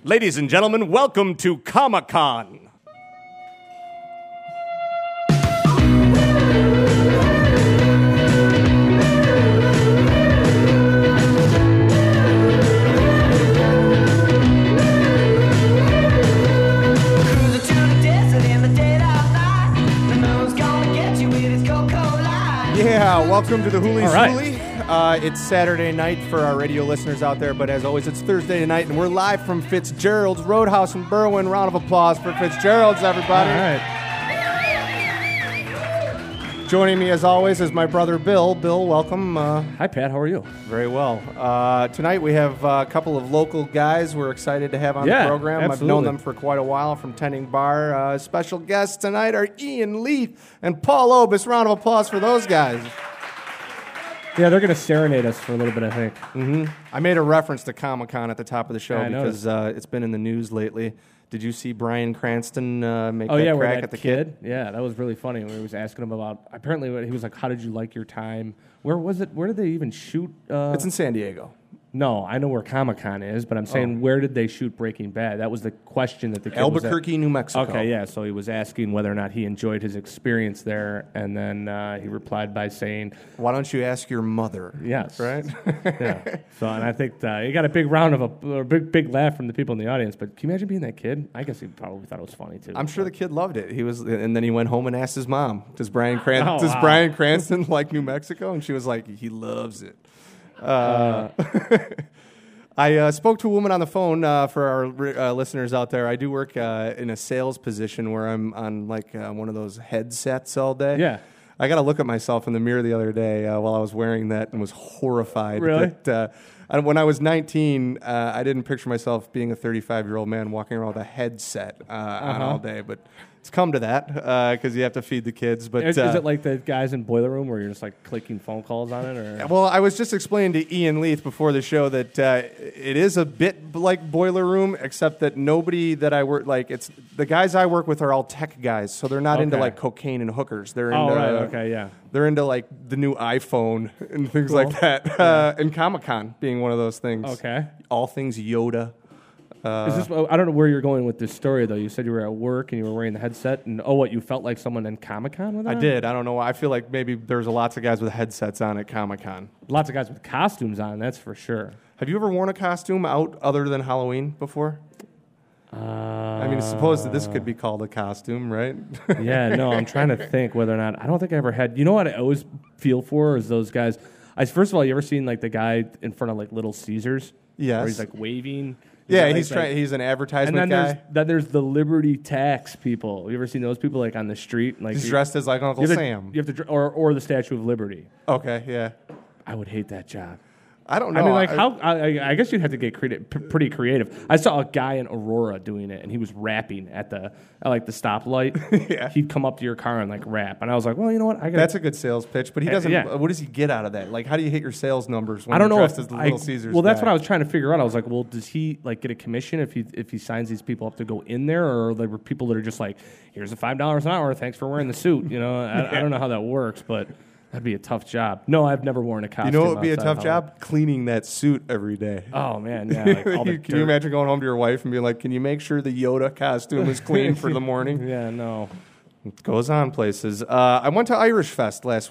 Ladies and gentlemen, welcome to Comic-Con. Yeah, welcome to the Hoolies All right. Hoolie. It's Saturday night for our radio listeners out there, but as always, it's Thursday night, and we're live from Fitzgerald's Roadhouse in Berwyn. Round of applause for Fitzgerald's, everybody. All right. Joining me, as always, is my brother Bill. Bill, welcome. Hi, Pat. How are you? Very well. Tonight we have a couple of local guys we're excited to have on the program. Absolutely. I've known them for quite a while from Tending Bar. Special guests tonight are Ian Leith and Paul Obis. Round of applause for those guys. Yeah, they're going to serenade us for a little bit, I think. I made a reference to Comic-Con at the top of the show I because it's been in the news lately. Did you see Bryan Cranston make Oh, that yeah, crack where that at the kid? Yeah, that was really funny. When he was asking him about, apparently he was like, how did you like your time? Where was it? Where did they even shoot? It's in San Diego. No, I know where Comic-Con is, but I'm saying where did they shoot Breaking Bad? That was the question that the kid Albuquerque, New Mexico. Okay, yeah, so he was asking whether or not he enjoyed his experience there, and then he replied by saying, Why don't you ask your mother? yes. Right? Yeah. So, and I think he got a big round of a big laugh from the people in the audience, but can you imagine being that kid? I guess he probably thought it was funny, too. I'm sure the kid loved it. And then he went home and asked his mom, Does Bryan wow. Cranston like New Mexico? And she was like, he loves it. I spoke to a woman on the phone for our listeners out there. I do work in a sales position where I'm on one of those headsets all day. Yeah. I got to look at myself in the mirror the other day while I was wearing that and was horrified. Really? That, when I was 19, I didn't picture myself being a 35-year-old man walking around with a headset on all day, but it's come to that because you have to feed the kids. But Is it like the guys in Boiler Room where you're just like clicking phone calls on it? Or? Well, I was just explaining to Ian Leith before the show that it is a bit like Boiler Room, except that nobody that I work it's the guys I work with are all tech guys, so they're not into like cocaine and hookers. They're into Okay, yeah. They're into like the new iPhone and things Cool. like that, and Comic-Con being one of those things. Okay. All things Yoda. Is this? I don't know where you're going with this story, though. You said you were at work and you were wearing the headset, and you felt like someone in Comic-Con with that? I did. I don't know why. I feel like maybe there's lots of guys with headsets on at Comic-Con. Lots of guys with costumes on, that's for sure. Have you ever worn a costume out other than Halloween before? I mean, suppose that this could be called a costume, right? Yeah, no, I'm trying to think whether or not. I don't think I ever had. You know what I always feel for is those guys. First of all, you ever seen like the guy in front of like Little Caesars? Yes. Where he's like waving. Yeah, he's He's an advertisement and then guy. There's the Liberty Tax people. You ever seen those people like on the street? Like He's dressed as like Uncle Sam. You have to, or the Statue of Liberty. Okay, yeah. I would hate that job. I don't know. I mean, like how? I guess you'd have to get pretty creative. I saw a guy in Aurora doing it, and he was rapping at the stoplight. Yeah. He'd come up to your car and like rap, and I was like, well, you know what? That's a good sales pitch, but he doesn't. Yeah. What does he get out of that? Like, how do you hit your sales numbers when I don't you're know dressed if as the Little Caesars? Well, that's guy? what I was trying to figure out. I was like, well, does he like get a commission if he signs these people up to go in there, or there were people that are just like, here's a $5 an hour, thanks for wearing the suit. You know, I don't know how that works, but. That'd be a tough job. No, I've never worn a costume. You know what would be a tough job? Cleaning that suit every day. Oh, man, yeah. Like all the Can you imagine going home to your wife and being like, can you make sure the Yoda costume is clean for the morning? Yeah, no. It goes on places. I went to Irish Fest last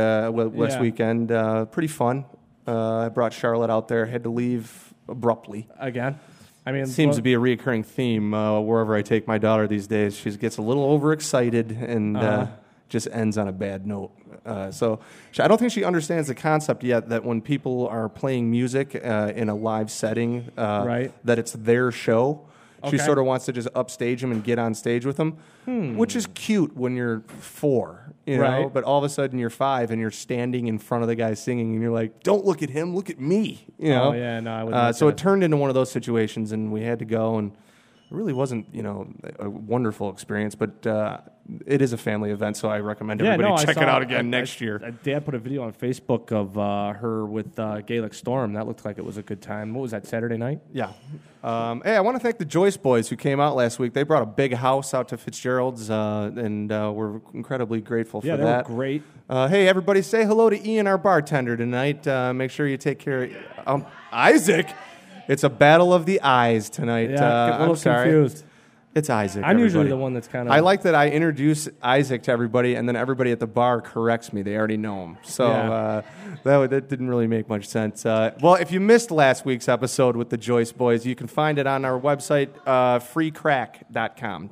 weekend. Pretty fun. I brought Charlotte out there. Had to leave abruptly. Again? I mean, Seems to be a reoccurring theme wherever I take my daughter these days. She gets a little overexcited and just ends on a bad note. So I don't think she understands the concept yet that when people are playing music in a live setting, right. that it's their show. She Okay. sort of wants to just upstage them and get on stage with them, which is cute when you're 4, you know. Right. But all of a sudden you're 5 and you're standing in front of the guy singing, and you're like, "Don't look at him, look at me," you know. Oh, yeah, no, I wouldn't. So it turned into one of those situations, and we had to go, and it really wasn't, a wonderful experience, but it is a family event, so I recommend everybody check it out again next year. Dad put a video on Facebook of her with Gaelic Storm. That looked like it was a good time. What was that, Saturday night? Yeah. Hey, I want to thank the Joyce Boys who came out last week. They brought a big house out to Fitzgerald's, and we're incredibly grateful for Yeah, they that. were great. Hey, everybody, say hello to Ian, our bartender tonight. Make sure you take care of Isaac. It's a battle of the eyes tonight. Yeah, get a little I'm sorry. confused. It's Isaac. I'm usually everybody. the one that's kind of. I like that I introduce Isaac to everybody, and then everybody at the bar corrects me. They already know him. So Yeah. that didn't really make much sense. Well, if you missed last week's episode with the Joyce Boys, you can find it on our website, freecrack.com,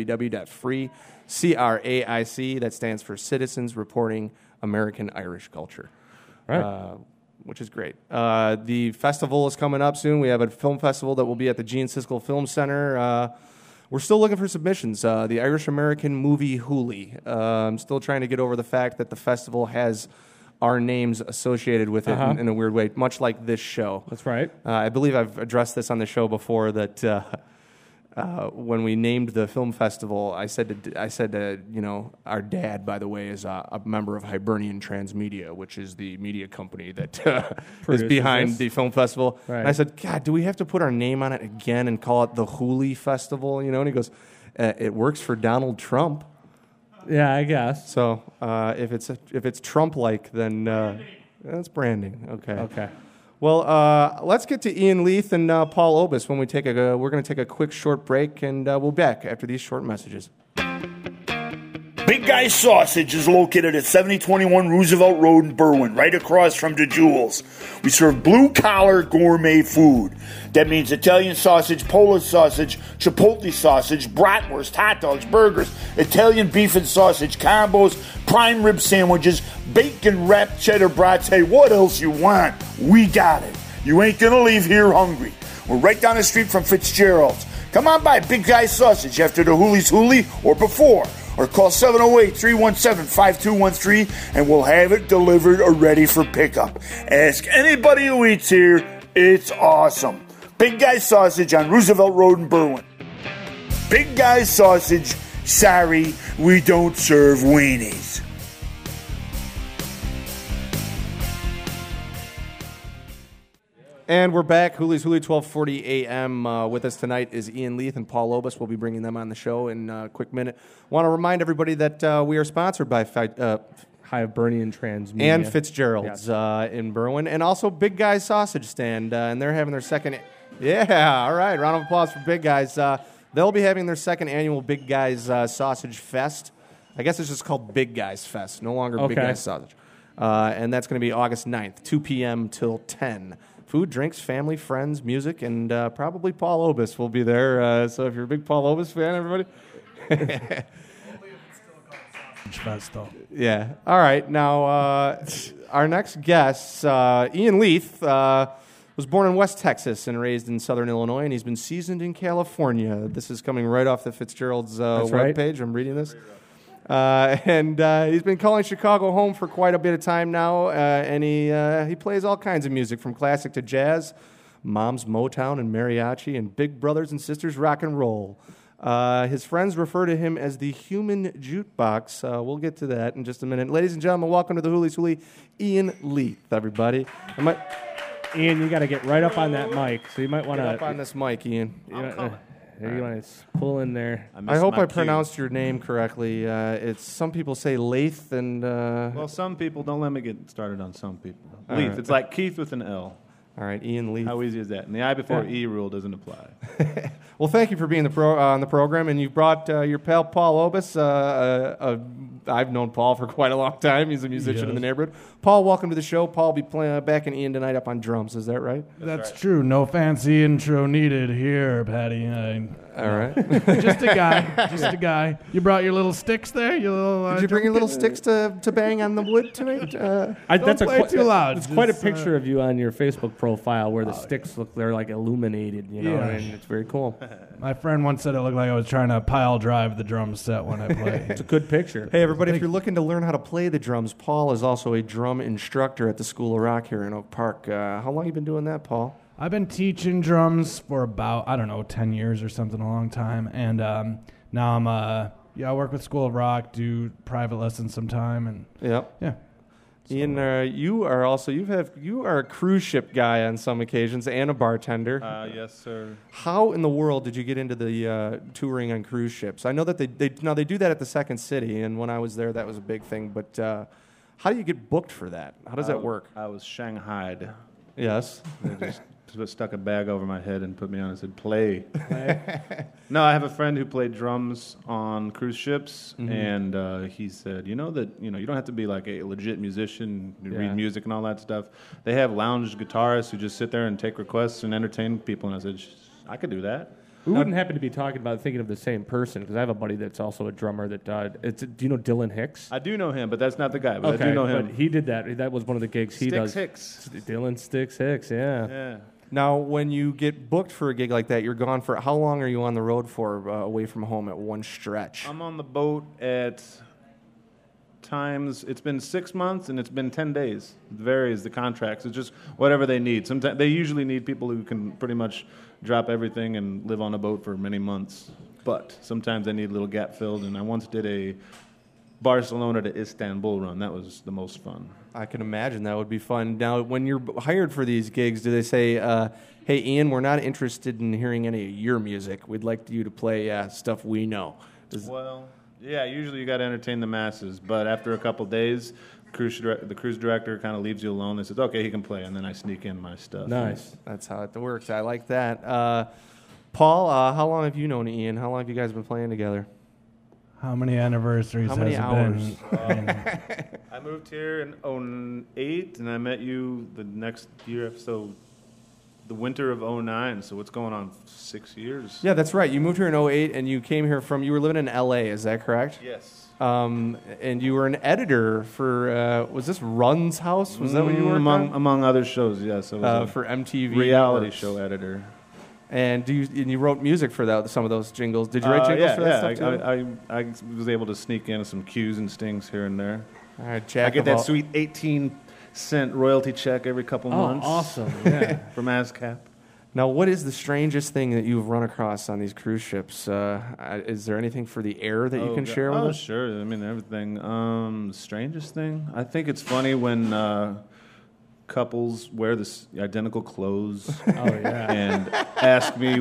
www.free.craic. That stands for Citizens Reporting American Irish Culture. Right. Which is great. The festival is coming up soon. We have a film festival that will be at the Gene Siskel Film Center. We're still looking for submissions. The Irish American Movie Hoolie. I'm still trying to get over the fact that the festival has our names associated with it in a weird way, much like this show. That's right. I believe I've addressed this on the show before that when we named the film festival, I said our dad, by the way, is a member of Hibernian Transmedia, which is the media company that is behind the film festival. Right. And I said, God, do we have to put our name on it again and call it the Hoolie Festival? And he goes, it works for Donald Trump. Yeah, I guess. So if it's Trump-like, then that's branding. Okay. Well, let's get to Ian Leith and Paul Obis when we're going to take a quick short break, and we'll be back after these short messages. Big Guy Sausage is located at 7021 Roosevelt Road in Berwyn, right across from the Jewels. We serve blue-collar gourmet food. That means Italian sausage, Polish sausage, Chipotle sausage, bratwurst, hot dogs, burgers, Italian beef and sausage combos, prime rib sandwiches, bacon-wrapped cheddar brats. Hey, what else you want? We got it. You ain't gonna leave here hungry. We're right down the street from Fitzgerald's. Come on by Big Guy Sausage after the Hoolie's Hoolie or before. Or call 708-317-5213 and we'll have it delivered or ready for pickup. Ask anybody who eats here. It's awesome. Big Guy Sausage on Roosevelt Road in Berwyn. Big Guy Sausage. Sorry, we don't serve weenies. And we're back. Hoolie's Hoolie, 1240 a.m. With us tonight is Ian Leith and Paul Obis. We'll be bringing them on the show in a quick minute. Want to remind everybody that we are sponsored by Hibernian Transmedia. and Fitzgerald's in Berwyn, and also Big Guys Sausage Stand, and they're having their second. Yeah, all right. Round of applause for Big Guys. They'll be having their second annual Big Guys Sausage Fest. I guess it's just called Big Guys Fest, no longer Big Guys Sausage. And that's going to be August 9th, 2 p.m. till 10. Food, drinks, family, friends, music, and probably Paul Obis will be there. So if you're a big Paul Obis fan, everybody. Yeah. All right. Now, our next guest, Ian Leith, was born in West Texas and raised in Southern Illinois, and he's been seasoned in California. This is coming right off the Fitzgerald's webpage. I'm reading this. And he's been calling Chicago home for quite a bit of time now, and he plays all kinds of music, from classic to jazz, mom's Motown and mariachi, and big brothers and sisters rock and roll. His friends refer to him as the human jukebox. We'll get to that in just a minute. Ladies and gentlemen, welcome to the Hoolie's Hoolie, Ian Leith, everybody. Ian, you got to get right up on that mic, so you might want to... Get up on this mic, Ian. You want to pull in there. I hope I pronounced your name correctly. It's some people say Leith, and well, some people don't let me get started on some people. Leith, right. It's like Keith with an L. All right, Ian Leith. How easy is that? And the I before E rule doesn't apply. Well, thank you for being on the program, and you brought your pal Paul Obis. I've known Paul for quite a long time. He's a musician in the neighborhood. Paul, welcome to the show. Paul will be backing Ian tonight up on drums. Is that right? That's true. No fancy intro needed here, Patty. All right. Just a guy. Just a guy. You brought your little sticks there? Did you bring your little sticks to bang on the wood tonight? Don't play too loud. It's quite a picture of you on your Facebook profile where the sticks they're like illuminated, you know, and it's very cool. My friend once said it looked like I was trying to pile drive the drum set when I play. It's a good picture. Hey, everybody, if you're looking to learn how to play the drums, Paul is also a drum instructor at the School of Rock here in Oak Park. How long have you been doing that, Paul? I've been teaching drums for about, 10 years or something, a long time. And now I'm, I work with School of Rock, do private lessons sometime. And Yep. Yeah. Ian, you are a cruise ship guy on some occasions and a bartender. Yes, sir. How in the world did you get into the touring on cruise ships? I know that they do that at the Second City, and when I was there, that was a big thing. But how do you get booked for that? How does that work? I was shanghaied. Yes. They just stuck a bag over my head and put me on and said, play. No, I have a friend who played drums on cruise ships, and he said, you know that you don't have to be like a legit musician, read music and all that stuff. They have lounge guitarists who just sit there and take requests and entertain people. And I said, I could do that. We wouldn't happen to be talking about thinking of the same person, because I have a buddy that's also a drummer that died. Do you know Dylan Hicks? I do know him, but that's not the guy. But I do know him. But he did that. That was one of the gigs he does. Hicks. Dylan Sticks Hicks, yeah. Yeah. Now, when you get booked for a gig like that, you're gone for how long are you on the road for away from home at one stretch? I'm on the boat at times. It's been 6 months and it's been 10 days. It varies, the contracts. It's just whatever they need. Sometimes they usually need people who can pretty much drop everything and live on a boat for many months. But sometimes they need a little gap filled. And I once did a Barcelona to Istanbul run. That was the most fun. I can imagine that would be fun. Now, when you're hired for these gigs, do they say, hey, Ian, we're not interested in hearing any of your music. We'd like you to play stuff we know. Well, yeah, usually you got to entertain the masses. But after a couple days, the cruise director kind of leaves you alone. They says, okay, he can play. And then I sneak in my stuff. Nice. That's how it works. I like that. Paul, how long have you known Ian? How long have you guys been playing together? How many anniversaries How many has hours? it been? I moved here in 2008, and I met you the next year, so the winter of 2009. So what's going on, 6 years? Yeah, that's right. You moved here in 2008, and you came here you were living in L.A., is that correct? Yes. And you were an editor for, was this Run's House? Was that what you were among other shows, yes. I was for MTV. reality Networks. show editor. And you wrote music for some of those jingles. Did you write jingles for that stuff too? I was able to sneak in some cues and stings here and there. All right, Jack. I get that sweet 18-cent royalty check every couple months. Awesome, yeah. From ASCAP. Now, what is the strangest thing that you've run across on these cruise ships? Is there anything for the air that you can share with us? Oh, sure. I mean, everything. The strangest thing? I think it's funny when couples wear this identical clothes and ask me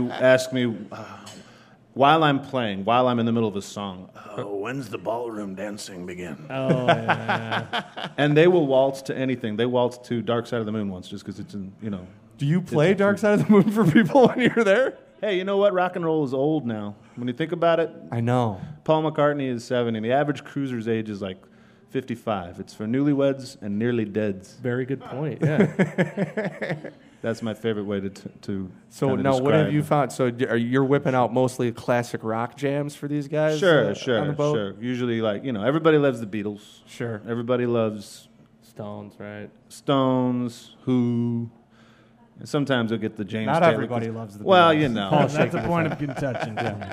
while I'm playing, while I'm in the middle of a song, when's the ballroom dancing begin? Oh, yeah. And they will waltz to anything. They waltzed to Dark Side of the Moon once just because it's Do you play Dark Side of the Moon for people when you're there? Hey, you know what? Rock and roll is old now. When you think about it, I know. Paul McCartney is 70. The average cruiser's age is like 55. It's for newlyweds and nearly deads. Very good point, yeah. That's my favorite way to So kinda now, what have describe. you found? So you're whipping out mostly classic rock jams for these guys? Sure, on the boat? sure. Usually, everybody loves the Beatles. Sure. Everybody loves Stones, right? Stones, Who. And sometimes you'll get the James Not Taylor. everybody loves the Well, Beatles. That's a point of contention for me.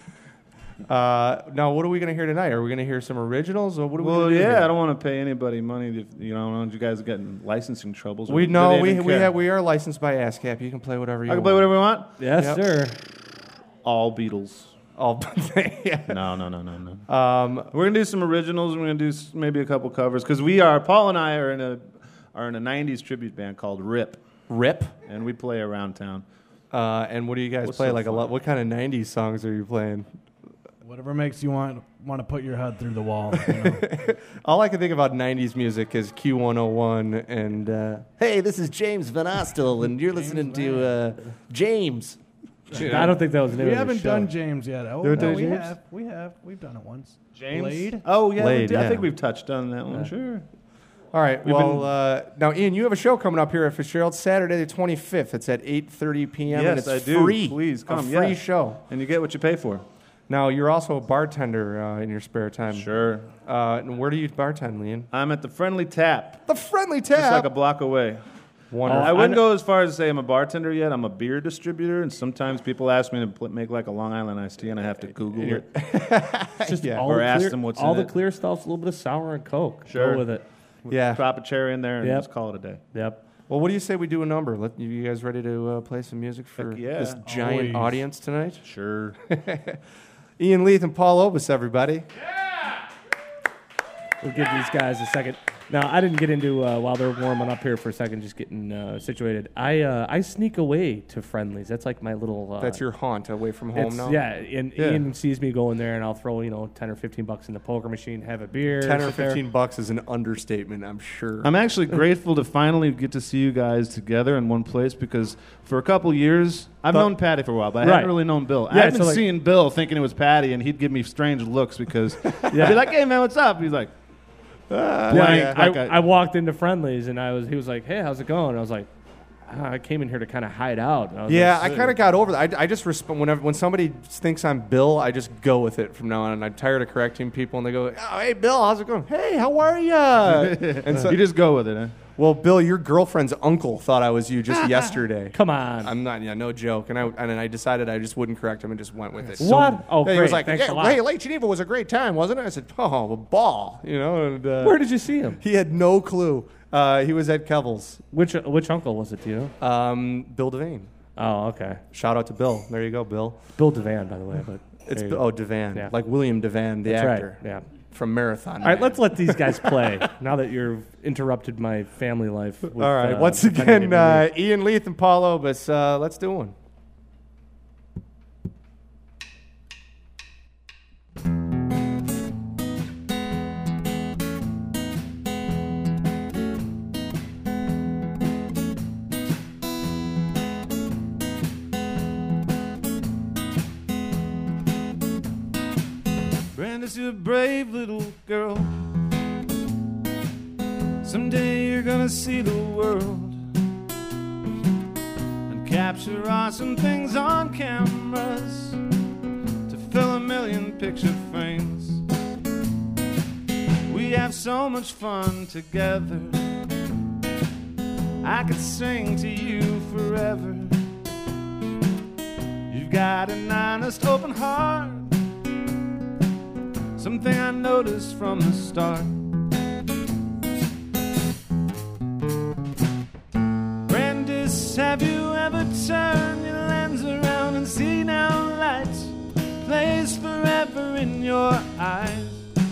Now, what are we going to hear tonight? Are we going to hear some originals, or what are we Well, going to do? yeah, here? I don't want to pay anybody money. If, I don't want you guys getting licensing troubles. We Do know they even care? we are licensed by ASCAP. You can play whatever you I want. can play whatever we want. Yes, Yep. sir. All Beatles. All, yeah. No. We're gonna do some originals. And we're gonna do maybe a couple covers because Paul and I are in a '90s tribute band called RIP, Rip. and we play around town. And what do you guys What's play? so Like a fun? lot. What kind of '90s songs are you playing? Whatever makes you want to put your head through the wall. You know? All I can think about '90s music is Q101 and hey, this is James Van Ostel, and you're listening to James. I don't think that was the name We of the haven't show. done James yet. Oh, Haven't no, done we James? have. We have. We've done it once. James. Blade? Oh yeah, Blade, I yeah. think we've touched on that one. Sure. All right. We've Now, Ian, you have a show coming up here at Fitzgerald Saturday the 25th. It's at 8:30 p.m. and Yes, it's I do. free. Please come. A free yeah. show. And you get what you pay for. Now, you're also a bartender in your spare time. Sure. And where do you bartend, Ian? I'm at the Friendly Tap, The Friendly Tap. just like a block away. Wonderful. I wouldn't go as far as to say I'm a bartender yet. I'm a beer distributor, and sometimes people ask me to make like a Long Island iced tea, and I have to Google it. It's just Yeah. all Or the ask clear, them what's all in the it. clear stuff's a little bit of sour and Coke. Sure. Go with it. Yeah. Drop a cherry in there and Yep. just call it a day. Yep. Well, what do you say we do a number? You guys ready to play some music for Heck yeah. this giant Always. audience tonight? Sure. Ian Leith and Paul Obis, everybody. We'll give these guys a second. No, I didn't get into while they're warming up here for a second, just getting situated. I sneak away to Friendlies. That's like my little. That's your haunt away from home now? Yeah, and Ian sees me going there, and I'll throw, $10 or $15 in the poker machine, have a beer. 10 or $15 is an understatement, I'm sure. I'm actually grateful to finally get to see you guys together in one place because for a couple years, I've known Patty for a while, but I hadn't really known Bill. Yeah, I've been seeing Bill thinking it was Patty, and he'd give me strange looks because I'd be like, "Hey man, what's up?" He's like, I walked into Friendlies, and he was like, "Hey, how's it going?" I was like, I came in here to kind of hide out. I kind of got over that. I just respond when somebody thinks I'm Bill, I just go with it from now on. And I'm tired of correcting people, and they go, "Oh, hey, Bill, how's it going? Hey, how are you?" And so you just go with it, huh? Well, Bill, your girlfriend's uncle thought I was you just yesterday. Come on. I'm not. Yeah, no joke. And I decided I just wouldn't correct him and just went with it. What? He Great. was like, Thanks a lot. "Hey, Lake Geneva was a great time, wasn't it?" I said, "Oh, a ball." And, where did you see him? He had no clue. He was at Kevel's. Which uncle was it? Do you know? Bill Devane. Oh, okay. Shout out to Bill. There you go, Bill. Bill Devan, by the way. But it's Devan, yeah. like William Devan, the actor. Right. Yeah. From Marathon. All right, let's let these guys play. Now that you've interrupted my family life. With, all right, once again, Ian Leith and Paul Obis. Let's do one. Brandis, you're a brave little girl. Someday you're gonna see the world and capture awesome things on cameras to fill 1,000,000 picture frames. We have so much fun together. I could sing to you forever. You've got an honest, open heart. Something I noticed from the start. Brandis, have you ever turned your lens around and seen how light plays forever in your eyes?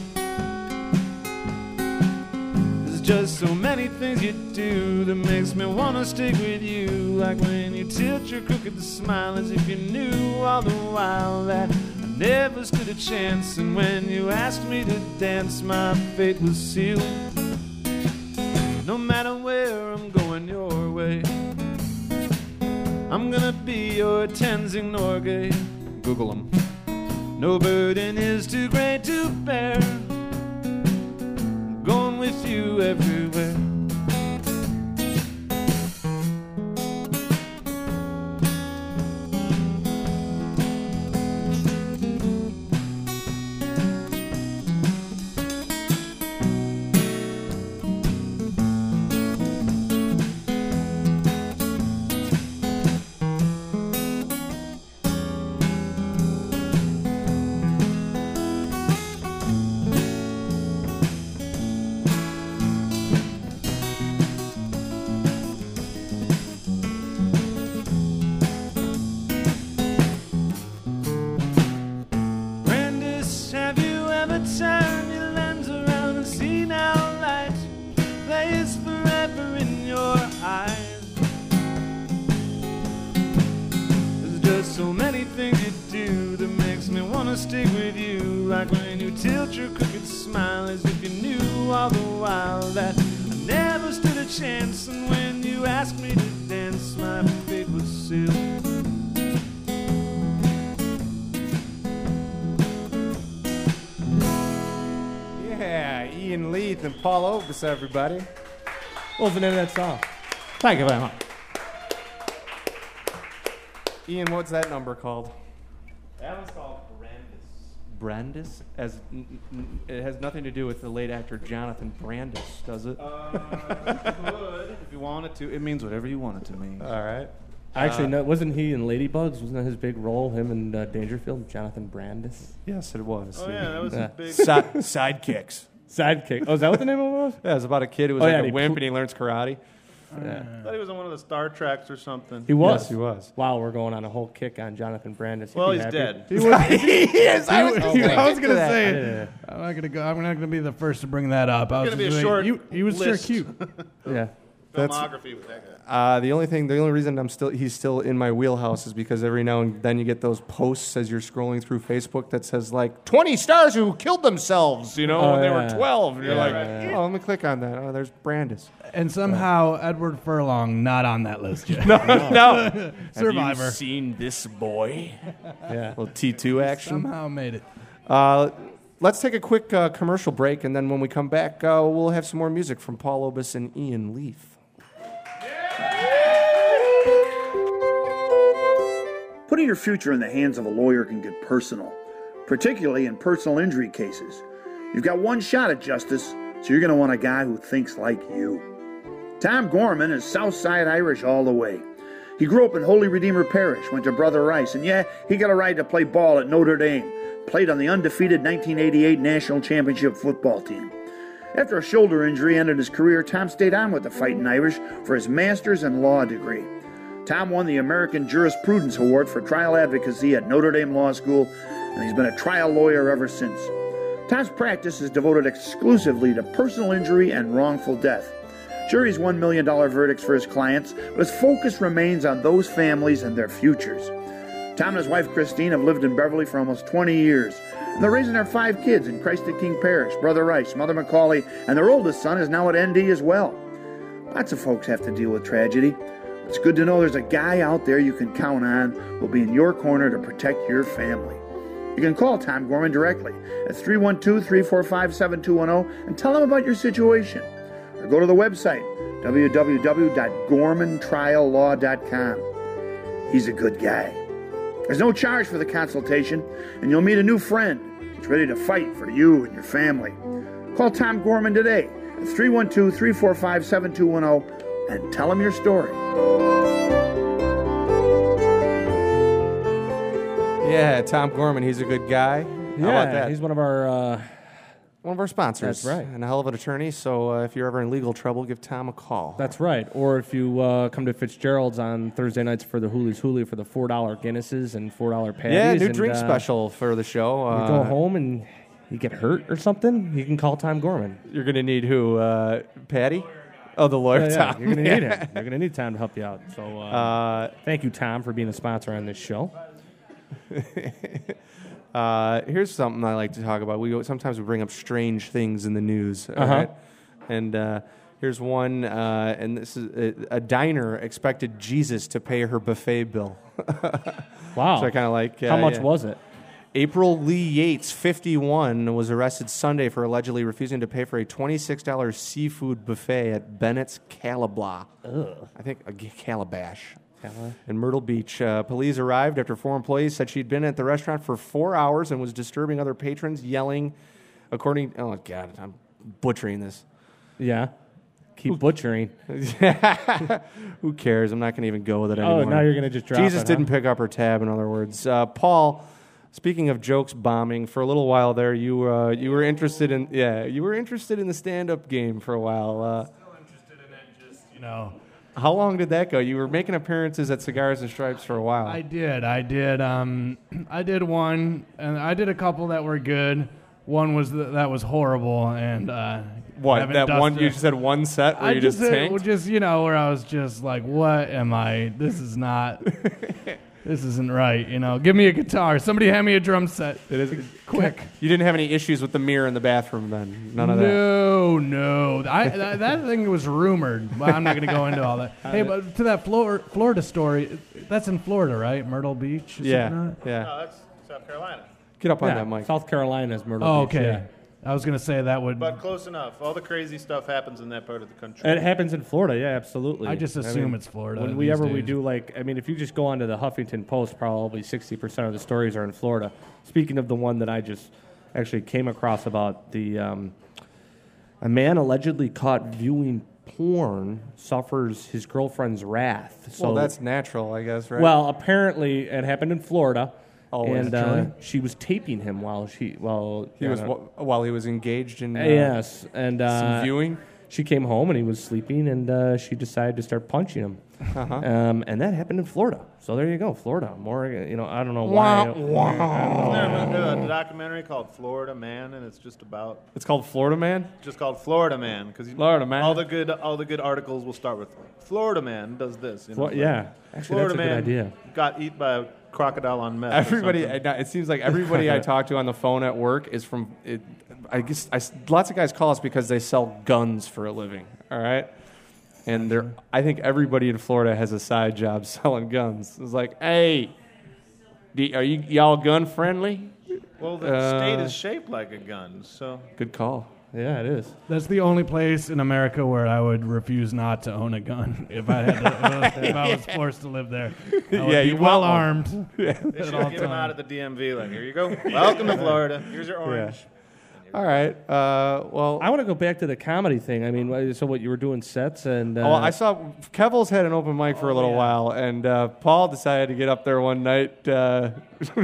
There's just so many things you do that makes me wanna stick with you. Like when you tilt your crooked smile as if you knew all the while that never stood a chance, and when you asked me to dance, my fate was sealed. No matter where I'm going your way, I'm gonna be your Tenzing Norgay. Google him. No burden is too great to bear. I'm going with you everywhere. Stick with you, like when you tilt your crooked smile as if you knew all the while that I never stood a chance, and when you asked me to dance, my fate was sealed. Yeah, Ian Leith and Paul Obis, everybody. What was the name of that song? Thank you very much. Ian, what's that number called? That one's called Brandis? It has nothing to do with the late actor Jonathan Brandis, does it? If you want it to. It means whatever you want it to mean. All right. Actually, no, wasn't he in Ladybugs? Wasn't that his big role, him and Dangerfield, Jonathan Brandis? Yes, it was. Oh, yeah, that was a big... Sidekicks. Sidekick. Oh, is that what the name of it was? Yeah, it was about a kid who was a wimp and he learns karate. Yeah. I thought he was on one of the Star Treks or something. He was. Yes, he was. Wow, we're going on a whole kick on Jonathan Brandis. Well, He'd he's be happy. dead. He was, Yes, I was I was gonna Yeah. say, I'm not gonna be the first to bring that up. It's gonna be a short He was sure list. cute. Yeah. Filmography with that guy. The only reason he's still in my wheelhouse is because every now and then you get those posts as you're scrolling through Facebook that says like 20 stars who killed themselves, when they were 12. And you're like, oh, let me click on that. Oh, there's Brandis. And somehow Edward Furlong not on that list yet. No. Survivor. Have you seen this boy? Yeah. Little T2 action. Somehow made it. Let's take a quick commercial break, and then when we come back, we'll have some more music from Paul Obis and Ian Leaf. Putting your future in the hands of a lawyer can get personal, particularly in personal injury cases. You've got one shot at justice, so you're going to want a guy who thinks like you. Tom Gorman is Southside Irish all the way. He grew up in Holy Redeemer Parish, went to Brother Rice, and he got a right to play ball at Notre Dame, played on the undefeated 1988 National Championship football team. After a shoulder injury ended his career, Tom stayed on with the Fighting Irish for his master's in law degree. Tom won the American Jurisprudence Award for trial advocacy at Notre Dame Law School, and he's been a trial lawyer ever since. Tom's practice is devoted exclusively to personal injury and wrongful death. Sure, he's $1 million verdicts for his clients, but his focus remains on those families and their futures. Tom and his wife Christine have lived in Beverly for almost 20 years, and they're raising their 5 kids in Christ the King Parish, Brother Rice, Mother Macaulay, and their oldest son is now at ND as well. Lots of folks have to deal with tragedy. It's good to know there's a guy out there you can count on who will be in your corner to protect your family. You can call Tom Gorman directly at 312-345-7210 and tell him about your situation. Or go to the website, www.gormantriallaw.com. He's a good guy. There's no charge for the consultation, and you'll meet a new friend who's ready to fight for you and your family. Call Tom Gorman today at 312-345-7210 and tell him your story. Yeah, Tom Gorman, he's a good guy. How about that? He's one of our. One of our sponsors. That's right. And a hell of an attorney, so if you're ever in legal trouble, give Tom a call. That's right. Or if you come to Fitzgerald's on Thursday nights for the Hoolies Hoolie for the $4 Guinnesses and $4 patties. Yeah, new drink special for the show. You go home and you get hurt or something, you can call Tom Gorman. You're going to need who? Patty? Oh, the lawyer, Tom. You're going to need him. You're going to need Tom to help you out. So thank you, Tom, for being a sponsor on this show. Here's something I like to talk about. Sometimes we bring up strange things in the news. All Uh-huh. right? And here's one, and this is a diner expected Jesus to pay her buffet bill. Wow. So I kind of like. How much yeah. was it? April Lee Yates, 51, was arrested Sunday for allegedly refusing to pay for a $26 seafood buffet at Bennett's Calabash. I think a Calabash. In Myrtle Beach. Police arrived after 4 employees said she'd been at the restaurant for 4 hours and was disturbing other patrons, yelling, oh, God, I'm butchering this. Yeah. Keep butchering. Who cares? I'm not going to even go with it anymore. Oh, now you're going to just drop Jesus it, didn't huh? pick up her tab, in other words. Paul, speaking of jokes bombing, for a little while there, you were interested in the stand-up game for a while. Still interested in it, just, How long did that go? You were making appearances at Cigars and Stripes for a while. I did. I did one, and I did a couple that were good. One was that was horrible, and What, haven't that one, dusted you it. just had one set where I you just tanked? where I was just like, what am I? This is not. This isn't right. Give me a guitar. Somebody hand me a drum set. It is Quick. You didn't have any issues with the mirror in the bathroom then? None of that? No. That thing was rumored. But I'm not going to go into all that. Hey, but to that Florida story, that's in Florida, right? Myrtle Beach? or Yeah, something like that? yeah. No, that's South Carolina. Get up on Yeah, that mic. South Carolina's Myrtle Oh, Beach. okay. Yeah. I was going to say that would. But close enough. All the crazy stuff happens in that part of the country. It happens in Florida, yeah, absolutely. I just assume it's Florida When these we days. do if you just go onto the Huffington Post, probably 60% of the stories are in Florida. Speaking of the one that I just actually came across about a man allegedly caught viewing porn suffers his girlfriend's wrath. So Well, that's natural, I guess, right? well, apparently it happened in Florida. Always. And she was taping him while he was while he was engaged in yes, and some viewing. she came home and he was sleeping, and she decided to start punching him. And that happened in Florida. So there you go, Florida. More, I don't know why. Isn't there a documentary called Florida Man, and it's just about It's called Florida Man. just called Florida Man because Florida Man. all the good articles will start with Florida Man does this. Yeah, actually, Florida that's a Man good idea. got eat by a crocodile on meth. or Everybody, something. it seems like everybody I talk to on the phone at work is from. I guess lots of guys call us because they sell guns for a living. All right, and I think everybody in Florida has a side job selling guns. It's like, hey, are y'all gun friendly? Well, the state is shaped like a gun, so Good call. Yeah, it is. That's the only place in America where I would refuse not to own a gun if I had to, if I was forced to live there. I would be you well want one. armed. they should give them out at the DMV. Like, here you go. Welcome to Florida. Here's your orange. All right. Well, I want to go back to the comedy thing. I mean, so what you were doing sets and I saw Kevil's had an open mic for a little while, and Paul decided to get up there one night, and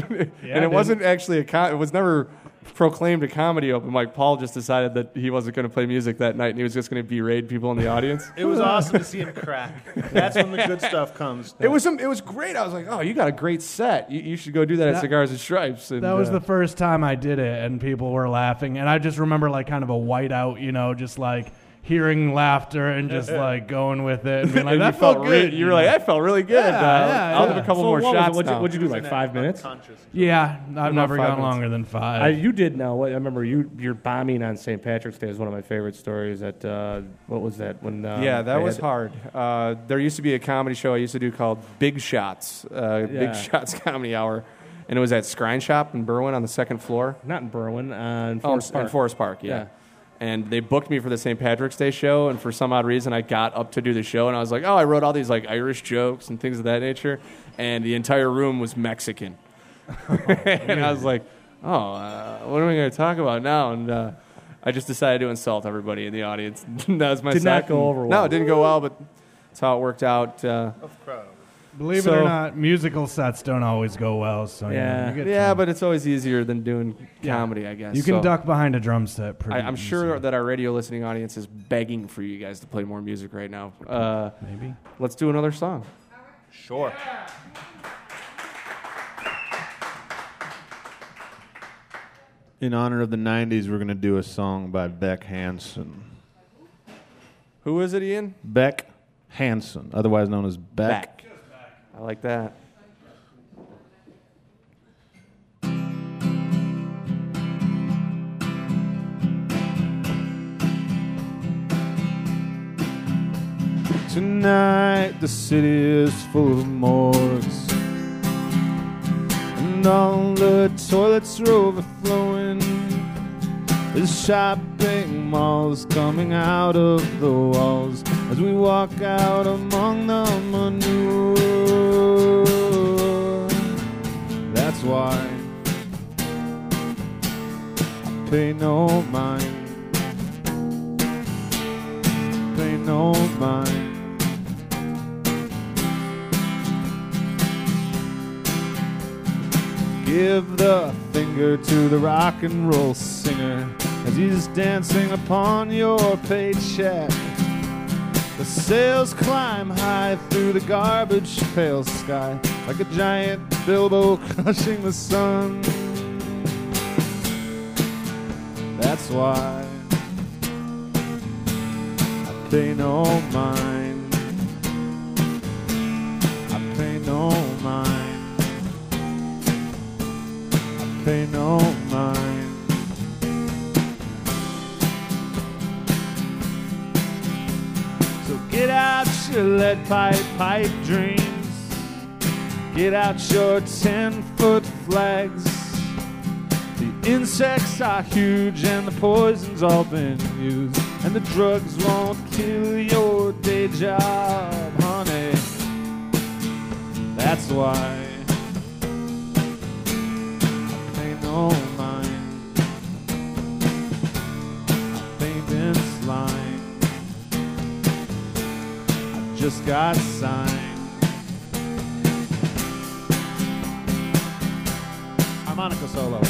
it wasn't actually it was never proclaimed a comedy open mic. Paul just decided that he wasn't going to play music that night, and he was just going to berate people in the audience. It was awesome to see him crack. That's when the good stuff comes. It was great. I was like, oh, you got a great set. You should go do that at Cigars and Stripes. And, That was the first time I did it, and people were laughing. And I just remember like kind of a whiteout, just like hearing laughter and just like going with it and being like, and that you felt good. You were like, that felt really good. Yeah, I'll yeah. have a couple So more what was it? shots. What'd you do, like 5 minutes? Yeah, I've never 5 gone minutes? longer than 5. You did now. I remember your bombing on St. Patrick's Day is one of my favorite stories. At what was that? When Yeah, that they was had- hard. There used to be a comedy show I used to do called Big Shots, Big Yeah. Shots Comedy Hour, and it was at Scrine Shop in Berwyn on the second floor. Not in Berwyn, in Forest Park. In Forest Park, yeah. Yeah. And they booked me for the St. Patrick's Day show, and for some odd reason, I got up to do the show, and I was like, I wrote all these like Irish jokes and things of that nature, and the entire room was Mexican. And I was like, what are we going to talk about now? And I just decided to insult everybody in the audience. That was my Did not set. go over No, well. it didn't go well, but that's how it worked out. Believe it So- or not, musical sets don't always go well. So Yeah. you get Yeah, to- but it's always easier than doing comedy, I guess. you can So duck behind a drum set pretty I'm sure easily. that our radio listening audience is begging for you guys to play more music right now. Maybe. Let's do another song. Sure. In honor of the 90s, we're going to do a song by Beck Hansen. Who is it, Ian? Beck Hansen, otherwise known as Beck. I like that. Tonight the city is full of morgues, and all the toilets are overflowing. There's shopping malls coming out of the walls as we walk out among the manure. That's why I pay no mind. Pay no mind. Give the finger to the rock and roll singer as he's dancing upon your paycheck. The sails climb high through the garbage pail sky like a giant bilbo crushing the sun. That's why I pay no mind. I pay no mind. Pay no mind. So get out your lead pipe dreams. Get out your 10-foot flags. The insects are huge and the poison's all been used, and the drugs won't kill your day job, honey. That's why no mind. I've been slime. I just got signed. Harmonica solo.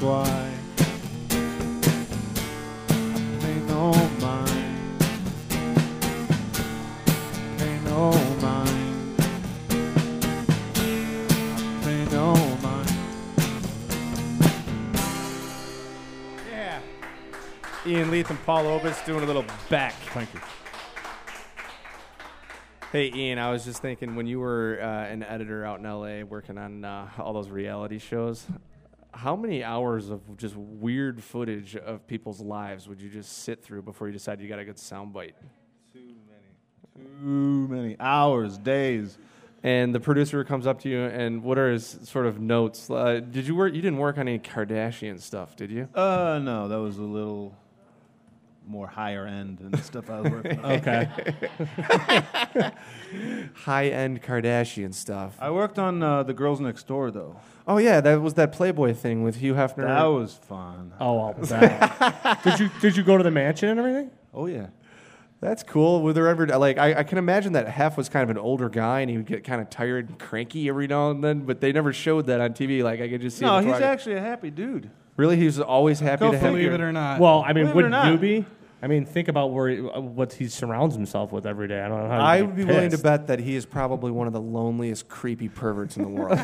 why I pay no mind. Pay no mind. Pay no mind. Yeah. Ian Leith and Paul Obis doing a little back. Thank you. Hey, Ian, I was just thinking when you were an editor out in L.A. working on all those reality shows, how many hours of just weird footage of people's lives would you just sit through before you decide you got a good soundbite? Too many hours, days. And the producer comes up to you, and what are his sort of notes? Did you work? You didn't work on any Kardashian stuff, did you? No, that was a little more higher end than the stuff I was working on. Okay. High-end Kardashian stuff. I worked on The Girls Next Door, though. Oh yeah, that was that Playboy thing with Hugh Hefner. That was fun. Oh, I'll bet. Did you go to the mansion and everything? Oh, yeah. That's cool. Were there ever like I can imagine that Hef was kind of an older guy and he would get kind of tired and cranky every now and then, but they never showed that on TV. Like I could just see. No, him he's actually a happy dude. really he was always happy to have Believe you. it or not. Well, I mean, Believe it or wouldn't not. you be? I mean, think about what he surrounds himself with every day. I don't know how. I you'd would be willing to pissed. bet that he is probably one of the loneliest, creepy perverts in the world.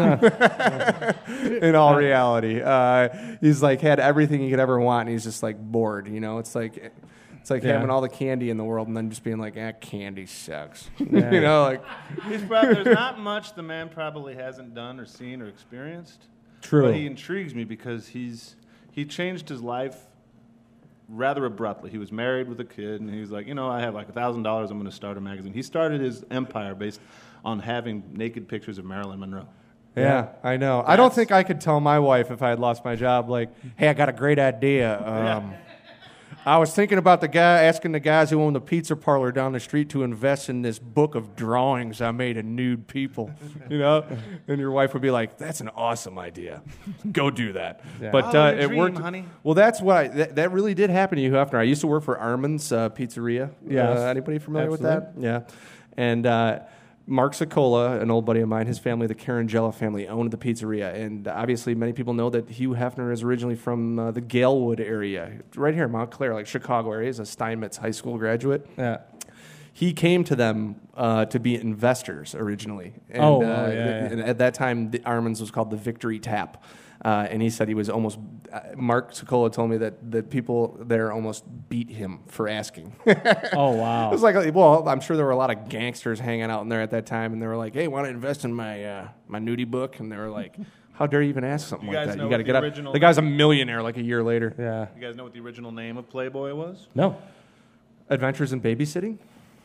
In all reality, he's like had everything he could ever want, and he's just like bored. You know, it's like Yeah. having all the candy in the world and then just being like, candy sucks. Yeah. You know, like There's not much the man probably hasn't done or seen or experienced. True. But he intrigues me because he changed his life rather abruptly. He was married with a kid, and he was like, I have like $1,000. I'm going to start a magazine. He started his empire based on having naked pictures of Marilyn Monroe. Yeah, I know. I don't think I could tell my wife if I had lost my job, like, hey, I got a great idea. I was thinking about asking the guys who own the pizza parlor down the street to invest in this book of drawings I made of nude people, And your wife would be like, that's an awesome idea. Go do that. Yeah. But Follow your it dream, worked. honey. Well, that's why that really did happen to you, Hefner. I used to work for Armand's Pizzeria. Yes. Anybody familiar Absolutely. with that? Yeah. And Mark Cicola, an old buddy of mine, his family, the Carangella family, owned the pizzeria. And obviously many people know that Hugh Hefner is originally from the Galewood area, right here in Montclair, like Chicago area. He's a Steinmetz High School graduate. Yeah. He came to them to be investors originally. And, Oh, wow, yeah. And at that time, the Armand's was called the Victory Tap. And he said he was almost, Mark Cicola told me that people there almost beat him for asking. Oh It wow. was like, well, I'm sure there were a lot of gangsters hanging out in there at that time, and they were like, "Hey, want to invest in my my nudie book?" And they were like, "How dare you even ask something You like guys that? know You got to what get the up." original- The guy's a millionaire like a year later. Yeah. You guys know what the original name of Playboy was? No. Adventures in Babysitting?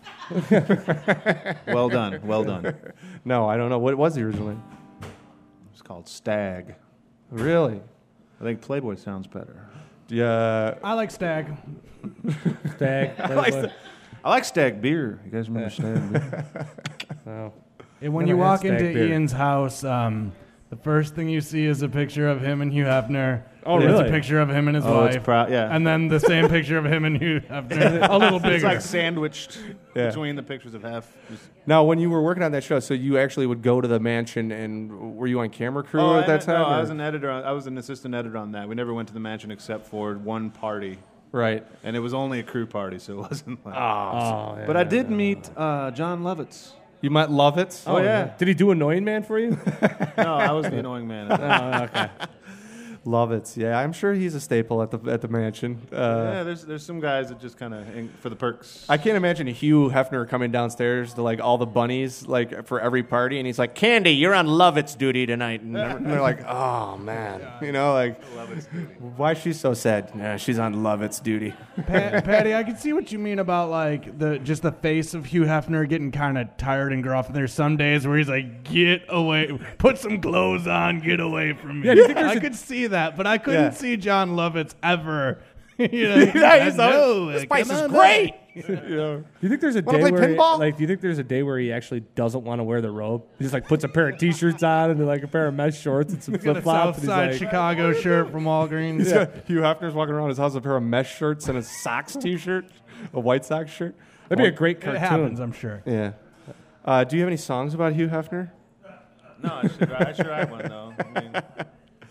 Well done. Well done. It No, I don't know. What was the original name? was called Stag. Really? I think Playboy sounds better. Yeah. I like Stag. Stag. Playboy. I like Stag beer. You guys remember Stag beer? No. And when Never you had walk Stag into beer. Ian's house, the first thing you see is a picture of him and Hugh Hefner. Oh, There's really? a picture of him and his Oh, it's wife. yeah. And then the same picture of him and Hugh Hefner, a little bigger. It's like sandwiched Yeah. between the pictures of half. Now, when you were working on that show, so you actually would go to the mansion, and were you on camera crew at that time? No, I or- was an editor. I was an assistant editor on that. We never went to the mansion except for one party, Right. and it was only a crew party, so it wasn't like. Oh, yeah. But I did meet John Lovitz. You might love it. Oh, yeah. Did he do Annoying Man for you? No, I was the annoying man. Oh, okay. Love it. Yeah, I'm sure he's a staple at the mansion. Yeah, there's some guys that just kind of for the perks. I can't imagine Hugh Hefner coming downstairs to like all the bunnies like for every party, and he's like, "Candy, you're on Lovett's duty tonight," and they're like, "Oh man," like, why is she so sad? Yeah, she's on Lovett's duty. Patty, I can see what you mean about like the face of Hugh Hefner getting kind of tired and gruff. And there's some days where he's like, "Get away, put some clothes on, get away from me." Yeah, do you think there's I a- could see that, but I couldn't Yeah. see John Lovitz ever. Yeah, he's no, this place come is on great. Do you think there's a Wanna day play where he, pinball? do you think there's a day where he actually doesn't want to wear the robe? He just like puts a pair of t-shirts on and like a pair of mesh shorts and some Got a flip flops. Southside Chicago shirt from Walgreens. Hugh Hefner's walking around his house with a pair of mesh shirts and a socks T-shirt, a White Sox shirt. That'd be a great It cartoon. happens, I'm sure. Yeah. Do you have any songs about Hugh Hefner? No, I should write one though. I mean,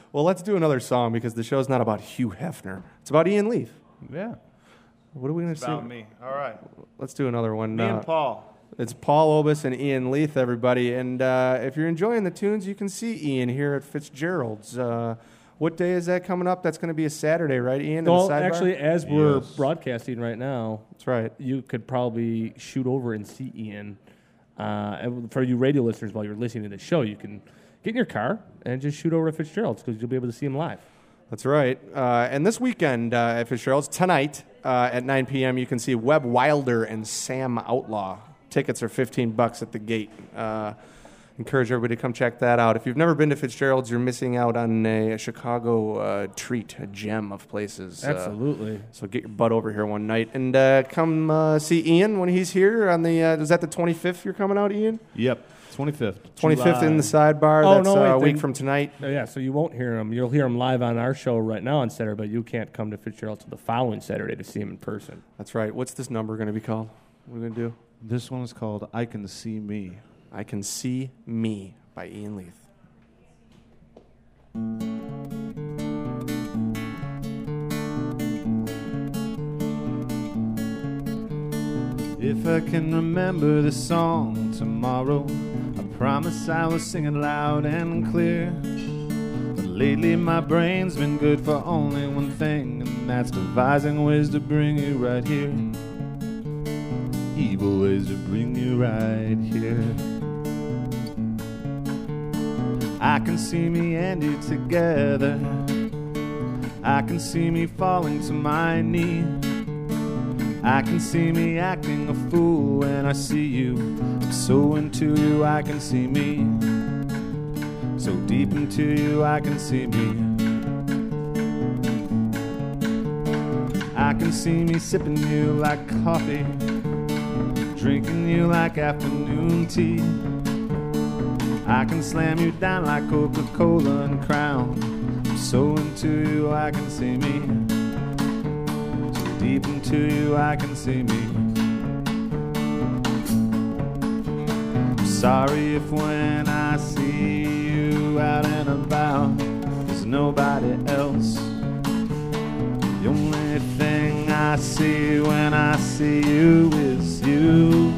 Well, let's do another song because the show's not about Hugh Hefner. It's about Ian Leith. Yeah. What are we going to It's sing? about me. All right. Let's do another one. Me and Paul. It's Paul Obis and Ian Leith, everybody. And if you're enjoying the tunes, you can see Ian here at Fitzgerald's. What day is that coming up? That's going to be a Saturday, right, Ian? in the Well, sidebar? actually, as we're Yes. broadcasting right now, That's right. you could probably shoot over and see Ian. And for you radio listeners, while you're listening to the show, you can get in your car and just shoot over to Fitzgerald's because you'll be able to see him live. That's right. And this weekend at Fitzgerald's, tonight at 9 p.m., you can see Webb Wilder and Sam Outlaw. Tickets are $15 at the gate. Encourage everybody to come check that out. If you've never been to Fitzgerald's, you're missing out on a Chicago treat, a gem of places. Absolutely. So get your butt over here one night and come see Ian when he's here on the. Is that the 25th? You're coming out, Ian? Yep. 25th. 25th in the sidebar. Oh, That's no, wait, a week then- from tonight. Yeah, so you won't hear him. You'll hear him live on our show right now on Saturday, but you can't come to Fitzgerald till the following Saturday to see him in person. That's right. What's this number going to be called? What are we going to do? This one is called I Can See Me. I Can See Me by Ian Leith. If I can remember the song tomorrow, I promise I will sing it loud and clear. But lately my brain's been good for only one thing, and that's devising ways to bring you right here. Evil ways to bring you right here. I can see me and you together. I can see me falling to my knee. I can see me acting a fool when I see you. I'm so into you, I can see me. So deep into you, I can see me. I can see me sipping you like coffee, drinking you like afternoon tea. I can slam you down like Coca-Cola and Crown. I'm so into you, I can see me. Deep into you, I can see me. I'm sorry if when I see you out and about, there's nobody else. The only thing I see when I see you is you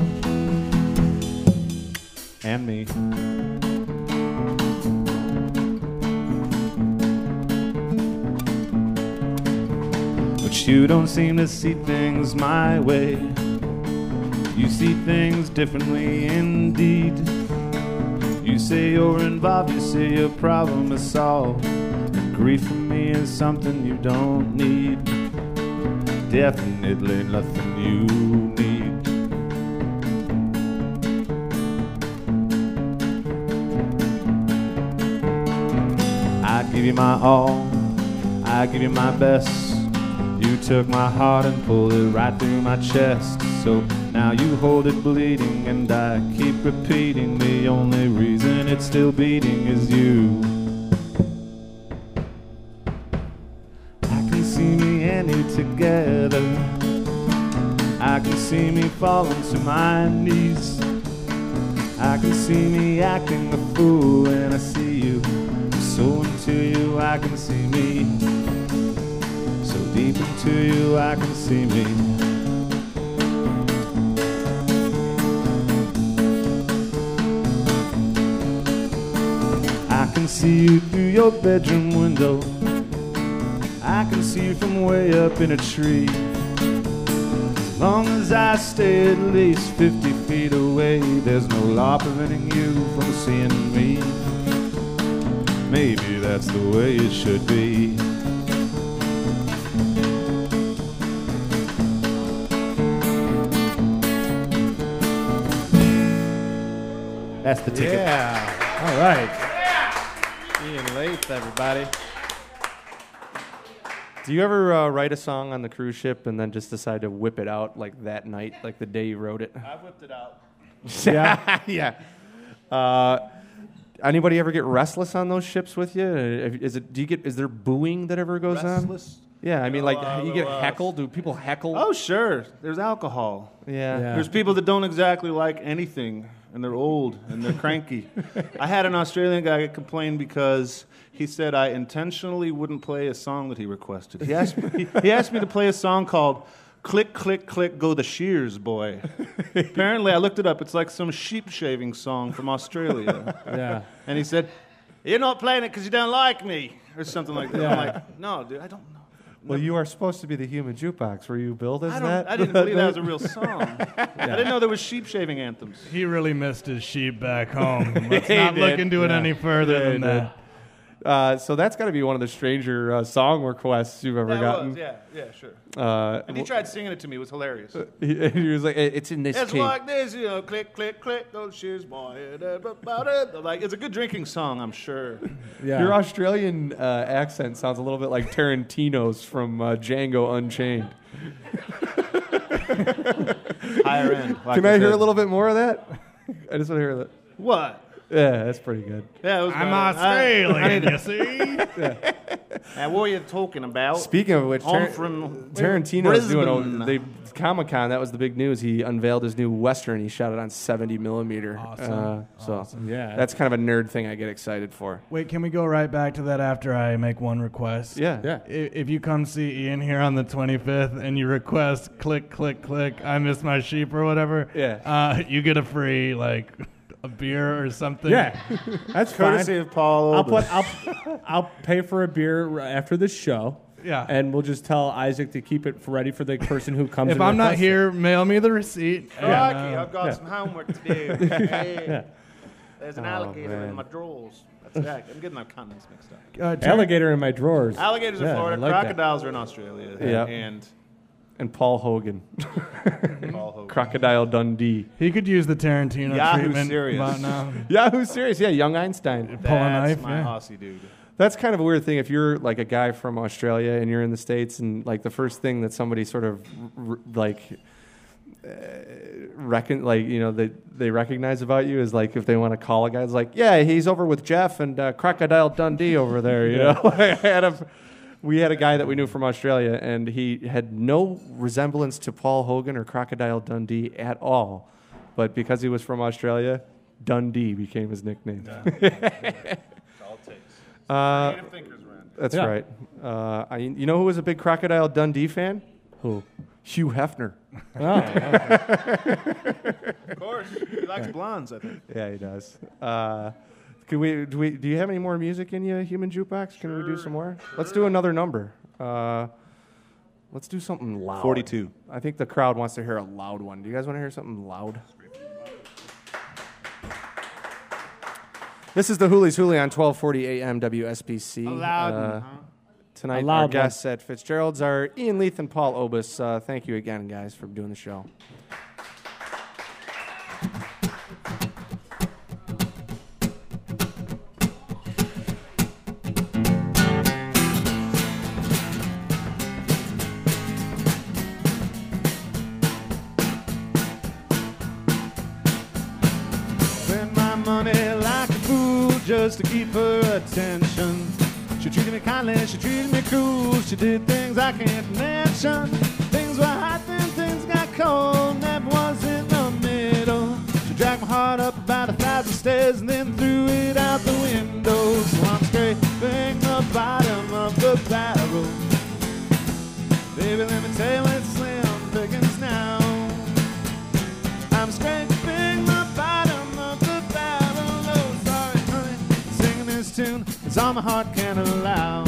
and me. But you don't seem to see things my way. You see things differently indeed. You say you're involved, you say your problem is solved. And grief for me is something you don't need. Definitely nothing you need. I give you my all, I give you my best. You took my heart and pulled it right through my chest. So now you hold it bleeding, and I keep repeating the only reason it's still beating is you. I can see me and you together. I can see me falling to my knees. I can see me acting a fool when I see you. I'm so into you, I can see me. So deep into you, I can see me. I can see you through your bedroom window. I can see you from way up in a tree. As long as I stay at least 50 feet away, there's no law preventing you from seeing me. Maybe that's the way it should be. That's the ticket. Yeah. All right. Ian Leith, everybody. Do you ever write a song on the cruise ship and then just decide to whip it out like that night, like the day you wrote it? I whipped it out. Yeah. Yeah. Anybody ever get restless on those ships with you? Is there booing that ever goes on? Restless? Yeah, I mean, like, you get little, heckled. Do people heckle? Oh, sure. There's alcohol. yeah. Yeah. There's people that don't exactly like anything, and they're old, and they're cranky. I had an Australian guy complain because he said I intentionally wouldn't play a song that he requested. He asked me to play a song called Click, Click, Click, Go the Shears, Boy. Apparently, I looked it up. It's like some sheep shaving song from Australia. Yeah. And he said, "You're not playing it because you don't like me," or something like that. Yeah. I'm like, "No, dude, I don't know." Well, you are supposed to be the human jukebox. Were you billed as I that? didn't believe that was a real song. I didn't know there was sheep shaving anthems. He really missed his sheep back home. Let's He not look did. into it any further than that. So that's got to be one of the stranger song requests you've ever That gotten. was, yeah, sure. Uh, And he tried singing it to me. It was hilarious. he was like, "It's in this It's key." like this, click, click, click, those shears, boy. Like, it's a good drinking song, I'm sure. Yeah. Your Australian accent sounds a little bit like Tarantino's from Django Unchained. Higher end. Like Can I hear said. a little bit more of that? I just want to hear that. What? Yeah, that's pretty good. Yeah, it was I'm better. Australian, you see? What are you talking about? Speaking of which, I'm from Tarantino's Brisbane. doing the Comic-Con. That was the big news. He unveiled his new Western. He shot it on 70 millimeter. Awesome. So Yeah. that's kind of a nerd thing I get excited for. Wait, can we go right back to that after I make one request? Yeah. Yeah. If you come see Ian here on the 25th and you request click, click, click, I miss my sheep or whatever, you get a free, like, a beer or something. Yeah. That's Courtesy fine. of Paul I'll pay for a beer after the show. Yeah. And we'll just tell Isaac to keep it ready for the person who comes. If and I'm not requests it. here, mail me the receipt. Crikey, I've got some homework to do. Hey, there's an alligator man. in my drawers. That's right. I'm getting my continents mixed up. Alligator in my drawers. Alligators in Yeah, Florida, I like that. crocodiles are in Australia. Yeah. And Paul Hogan. Paul Hogan. Crocodile Dundee. He could use the Tarantino Yahoo treatment Serious. about now. Yahoo Serious. Yeah, Young Einstein. Pull a That's knife, my yeah. Aussie dude. That's kind of a weird thing. If you're like a guy from Australia and you're in the States, and like the first thing that somebody sort of they recognize about you is like if they want to call a guy, it's like, yeah, he's over with Jeff and Crocodile Dundee over there. You know, we had a guy that we knew from Australia, and he had no resemblance to Paul Hogan or Crocodile Dundee at all, but because he was from Australia, Dundee became his nickname. Creative thinkers around. That's Yeah. right. You know who was a big Crocodile Dundee fan? Who? Hugh Hefner. Of course. He likes blondes, I think. Yeah, he does. Do you have any more music in you, Human Jukebox? Can we do some more? Let's do another number. Let's do something loud. 42. I think the crowd wants to hear a loud one. Do you guys want to hear something loud? This is the Hoolies Hooli on 1240 AM WSBC. A loud one, huh? Tonight, A loud our one. guests at Fitzgerald's are Ian Leith and Paul Obis. Thank you again, guys, for doing the show. Spend my money like a fool just to keep her attention. She treated me kindly, she treated me cruel. She did things I can't mention. Things were hot, then things got cold. Never was in the middle. She dragged my heart up about 1,000 stairs and then threw it out the window. So I'm scraping the bottom of the barrel. Baby, let me tell you, it's slim pickings now. I'm scraping the bottom of the barrel. Oh, sorry, honey, singing this tune is all my heart can allow.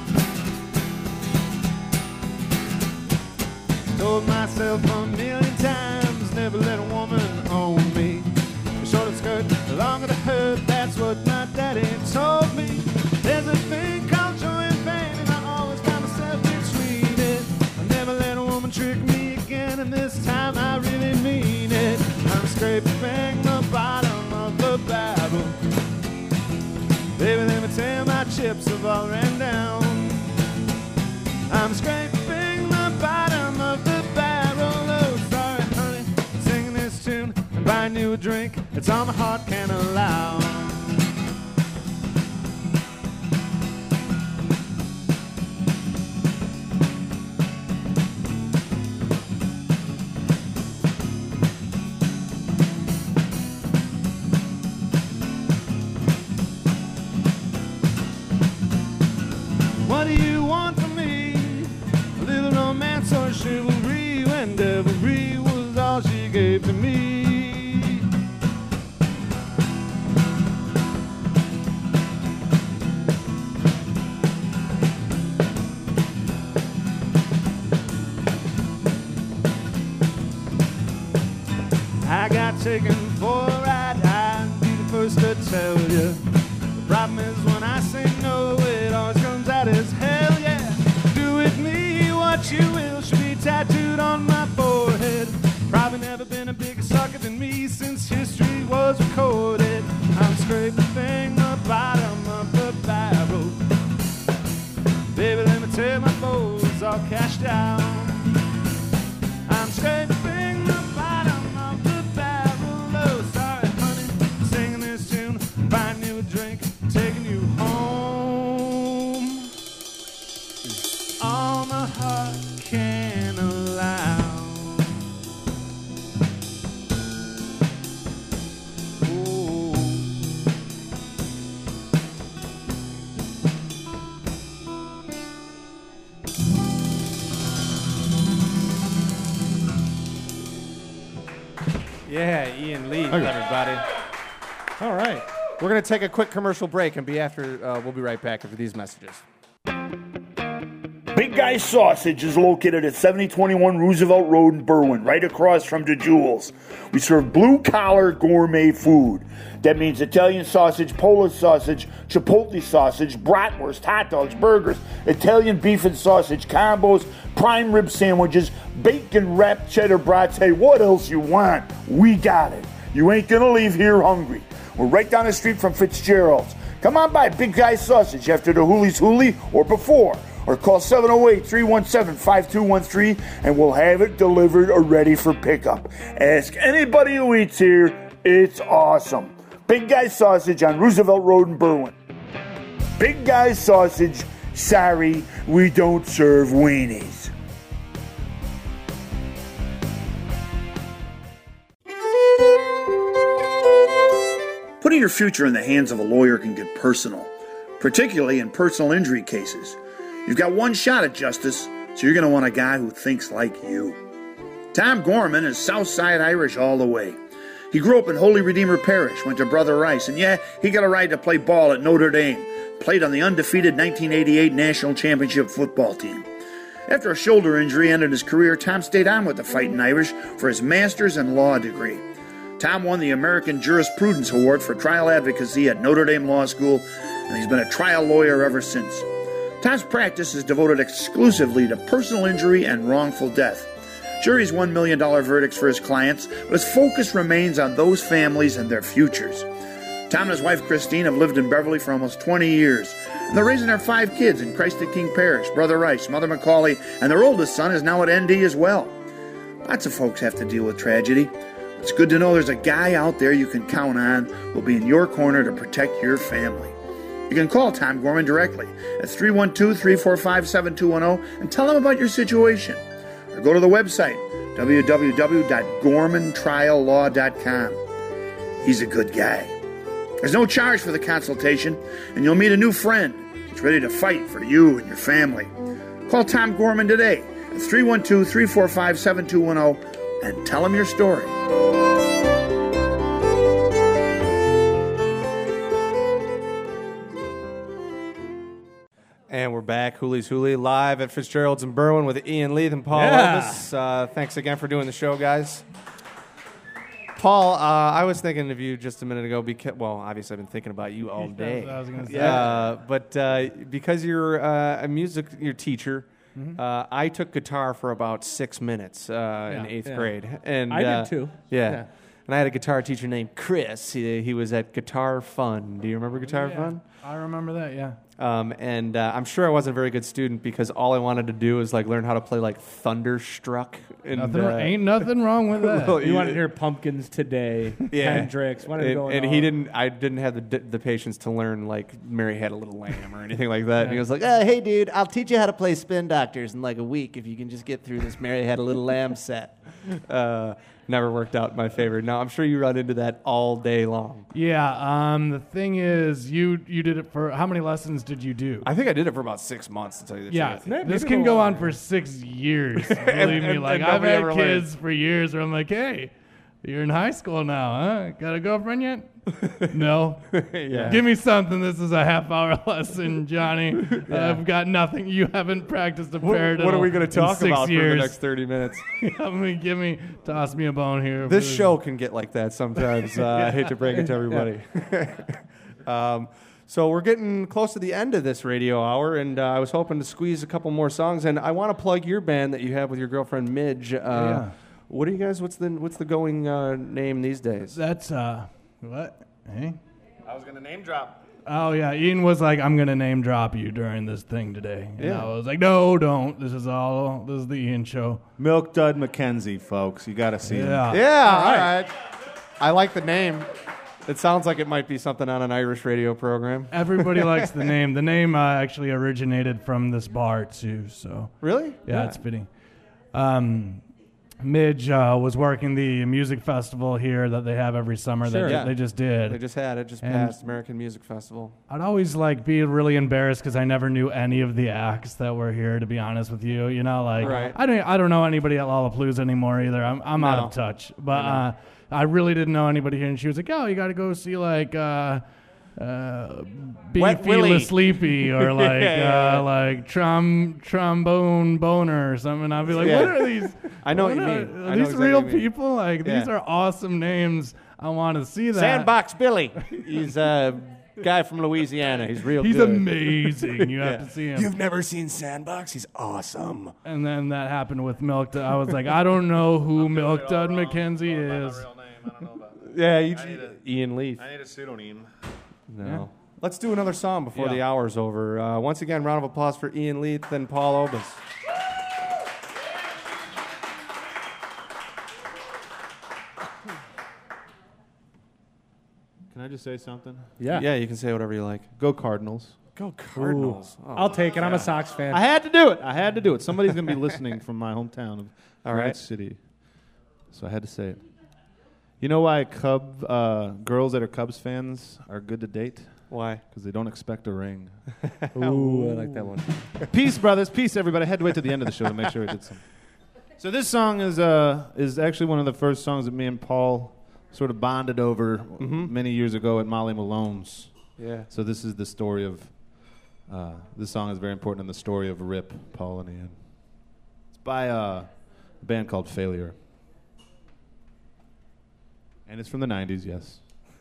Told myself a million times, never let a woman own me. The shorter skirt, the longer the hurt, that's what my daddy told me. There's a thing called joy and pain, and I always found myself between it. I never let a woman trick me again, and this time I really mean it. I'm scraping the bottom of the barrel. Baby, let me tell you, my chips have all ran down. I'm scraping the bottom of the barrel. Oh, sorry, honey, singing this tune and buying you a drink. It's all my heart can allow. taken for a ride, I'd be the first to tell you. The problem is when I say no, it always comes out as hell, yeah. Do with me what you will, should be tattooed on my forehead. Probably never been a bigger sucker than me since history was recorded. I'm scraping the bottom of the barrel. Baby, let me tell you, my bowl's all cashed out. I'm scraping the bottom of the barrel. Oh, sorry, honey, singing this tune, buying you a drink, taking you home. All my heart can allow. Yeah, Ian Lee, everybody. All right. We're going to take a quick commercial break and we'll be right back after these messages. Big Guy Sausage is located at 7021 Roosevelt Road in Berwyn, right across from DeJewels. We serve blue-collar gourmet food. That means Italian sausage, Polish sausage, Chipotle sausage, bratwurst, hot dogs, burgers, Italian beef and sausage combos, prime rib sandwiches, bacon-wrapped cheddar brats. Hey, what else you want? We got it. You ain't gonna leave here hungry. We're right down the street from Fitzgerald's. Come on by Big Guy Sausage after the Hoolie's Hoolie or before. Or call 708-317-5213 and we'll have it delivered or ready for pickup. Ask anybody who eats here. It's awesome. Big Guy Sausage on Roosevelt Road in Berwyn. Big Guy Sausage. Sorry, we don't serve weenies. Putting your future in the hands of a lawyer can get personal, particularly in personal injury cases. You've got one shot at justice, so you're going to want a guy who thinks like you. Tom Gorman is Southside Irish all the way. He grew up in Holy Redeemer Parish, went to Brother Rice, and yeah, he got a ride to play ball at Notre Dame. Played on the undefeated 1988 National Championship football team. After a shoulder injury ended his career, Tom stayed on with the Fightin' Irish for his master's and law degree. Tom won the American Jurisprudence Award for trial advocacy at Notre Dame Law School, and he's been a trial lawyer ever since. Tom's practice is devoted exclusively to personal injury and wrongful death. Sure, he's won $1 million verdicts for his clients, but his focus remains on those families and their futures. Tom and his wife Christine have lived in Beverly for almost 20 years, and they're raising their 5 kids in Christ the King Parish, Brother Rice, Mother Macaulay, and their oldest son is now at ND as well. Lots of folks have to deal with tragedy. It's good to know there's a guy out there you can count on who'll be in your corner to protect your family. You can call Tom Gorman directly at 312-345-7210 and tell him about your situation. Or go to the website, www.gormantriallaw.com. He's a good guy. There's no charge for the consultation, and you'll meet a new friend that's ready to fight for you and your family. Call Tom Gorman today at 312-345-7210 and tell him your story. And we're back, Hoolie's Hoolie, live at Fitzgerald's in Berwyn with Ian Leith and Paul Yeah. Elvis. Thanks again for doing the show, guys. Paul, I was thinking of you just a minute ago because, well, obviously I've been thinking about you all day. I was going to say. But because you're your teacher, I took guitar for about 6 minutes in 8th grade. And I did too. Yeah. And I had a guitar teacher named Chris. He was at Guitar Fun. Do you remember Guitar Fun? I remember that, yeah. And I'm sure I wasn't a very good student because all I wanted to do was like learn how to play like Thunderstruck. And, Ain't nothing wrong with that. Well, You wanted to hear Pumpkins Today, Hendrix. What is going and on? he didn't. I didn't have the patience to learn like Mary Had a Little Lamb or anything like that. And he was like, "Hey, dude, I'll teach you how to play Spin Doctors in like a week if you can just get through this Mary Had a Little Lamb set." Never worked out in my favor. Now I'm sure you run into that all day long. Yeah, the thing is, you did it for, how many lessons did you do? I think I did it for about 6 months to tell you the Yeah, truth. Maybe this a can little go on longer. for 6 years. Believe me, like I've nobody had ever kids for years where I'm like, hey, you're in high school now, huh? Got a girlfriend yet? No? Yeah. Give me something. This is a half-hour lesson, Johnny. I've got nothing. You haven't practiced a paradiddle. What are we going to talk in 6 about years. for the next 30 minutes? Toss me a bone here. This show can get like that sometimes. I hate to break it to everybody. So we're getting close to the end of this radio hour, and I was hoping to squeeze a couple more songs. And I want to plug your band that you have with your girlfriend Midge. What are you guys? What's the going name these days? That's what? Hey. I was gonna name drop. Oh yeah, Ian was like, "I'm gonna name drop you during this thing today." And Yeah. I was like, "No, don't. This is the Ian show." Milk Dud McKenzie, folks. You got to see him. Yeah, all right. I like the name. It sounds like it might be something on an Irish radio program. Everybody likes the name. The name actually originated from this bar too. So Really? yeah, it's fitting. Midge was working the music festival here that they have every summer. Sure. They just did. They just had it. Just And- passed American Music Festival. I'd always be really embarrassed because I never knew any of the acts that were here. To be honest with you, Right. I don't know anybody at Lollapalooza anymore either. I'm out No. of touch. But I really didn't know anybody here. And she was like, "Oh, you got to go see Wet Willie. Beefy Sleepy or Trombone Boner or something." I'd be like, Yeah. "What are these? I know what you are- mean. Are I know these exactly real what you mean. people? These Yeah. are awesome names. I want to see that." Sandbox Billy. He's a guy from Louisiana. He's real He's good. amazing. You have Yeah. to see him. You've never seen Sandbox? He's awesome. And then that happened with Milk Dud. I was like, I don't know who Milk Dud McKenzie is. Real name. I don't know about that. Yeah, Ian Leaf. I need a pseudonym. No. Yeah. Let's do another song before Yeah. the hour's over. Once again, round of applause for Ian Leith and Paul Obis. Can I just say something? Yeah. Yeah, you can say whatever you like. Go Cardinals. Go Cardinals. Oh. I'll take it. I'm a Sox fan. I had to do it. Somebody's going to be listening from my hometown of All Granite right. City. So I had to say it. You know why girls that are Cubs fans are good to date? Why? Because they don't expect a ring. Ooh, I like that one. Peace, brothers. Peace, everybody. I had to wait to the end of the show to make sure I did something. So this song is actually one of the first songs that me and Paul sort of bonded over many years ago at Molly Malone's. Yeah. So this is the story of, this song is very important in the story of Rip, Paul and Ian. It's by a band called Failure. And it's from the 90s, yes.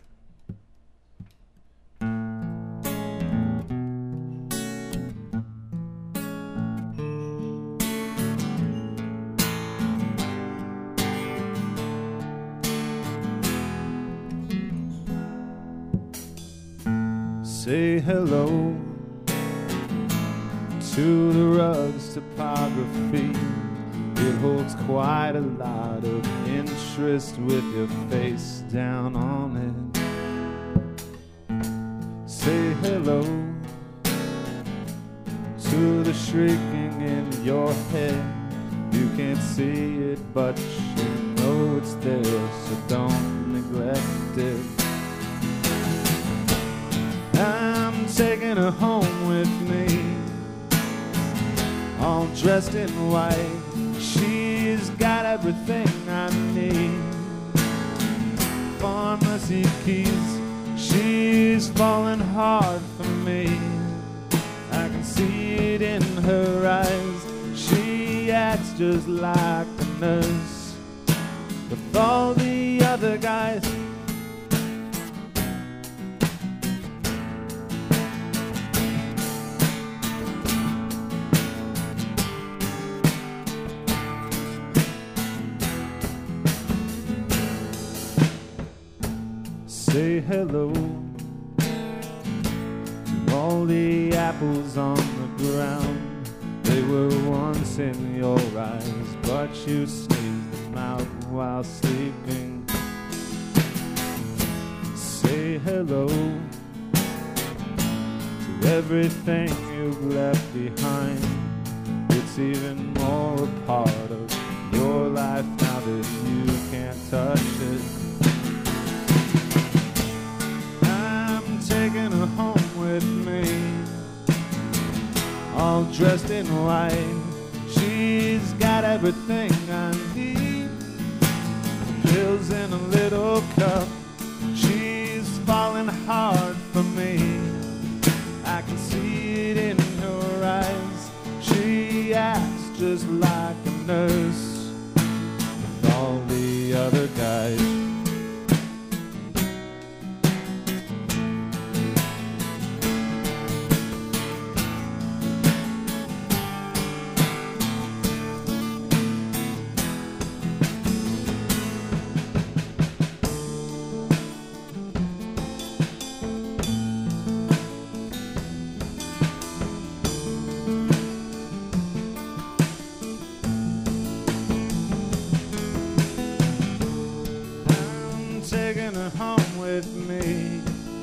Say hello to the rug's topography. It holds quite a lot of interest with your face down on it. Say hello to the shrieking in your head. You can't see it, but you know it's there, so don't neglect it. I'm taking her home with me, all dressed in white. She's got everything I need. Pharmacy keys, she's falling hard for me. I can see it in her eyes. She acts just like a nurse with all the other guys. Say hello to all the apples on the ground. They were once in your eyes, but you sneezed them out while sleeping. Say hello to everything you've left behind. It's even more a part of your life now that you can't touch it. Taking her home with me, all dressed in white. She's got everything I need. Pills in a little cup. She's hard for me. I can see it in her eyes. She acts just like a nurse with all the other guys. Taking her home with me,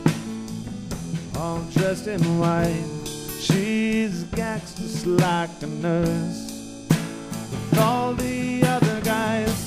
all dressed in white. She's gags just like a nurse with all the other guys.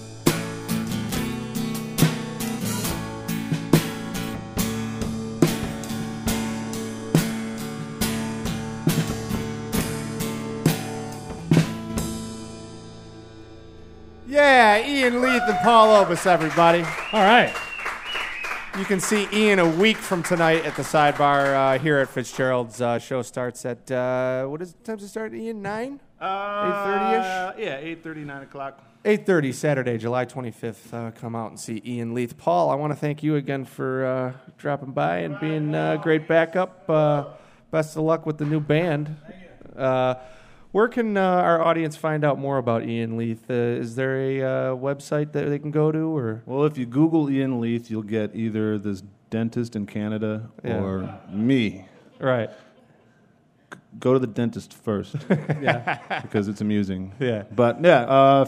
Yeah, Ian Leith and Paul Obis, everybody. All right. You can see Ian a week from tonight at the Sidebar here at Fitzgerald's. Show starts at, what is the time to start, Ian? 9? 8:30-ish? Yeah, 8:30, 9 o'clock. 8:30, Saturday, July 25th. Come out and see Ian Leith. Paul, I want to thank you again for dropping by and being great backup. Best of luck with the new band. Where can our audience find out more about Ian Leith? Is there a website that they can go to? Or Well, if you Google Ian Leith, you'll get either this dentist in Canada or me. Right. Go to the dentist first. Yeah. Because it's amusing. Yeah. But yeah,